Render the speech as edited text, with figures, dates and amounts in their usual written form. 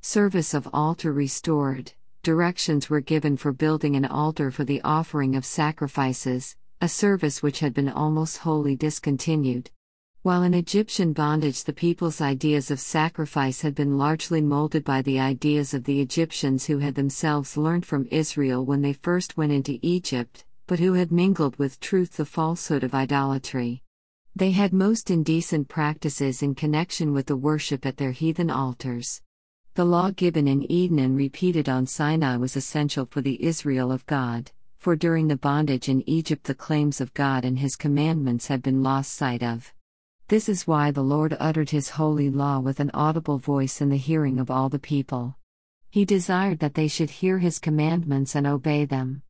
Service of altar restored. Directions were given for building an altar for the offering of sacrifices, a service which had been almost wholly discontinued. While in Egyptian bondage, the people's ideas of sacrifice had been largely molded by the ideas of the Egyptians who had themselves learned from Israel when they first went into Egypt, but who had mingled with truth the falsehood of idolatry. They had most indecent practices in connection with the worship at their heathen altars. The law given in Eden and repeated on Sinai was essential for the Israel of God, for during the bondage in Egypt the claims of God and His commandments had been lost sight of. This is why the Lord uttered His holy law with an audible voice in the hearing of all the people. He desired that they should hear His commandments and obey them.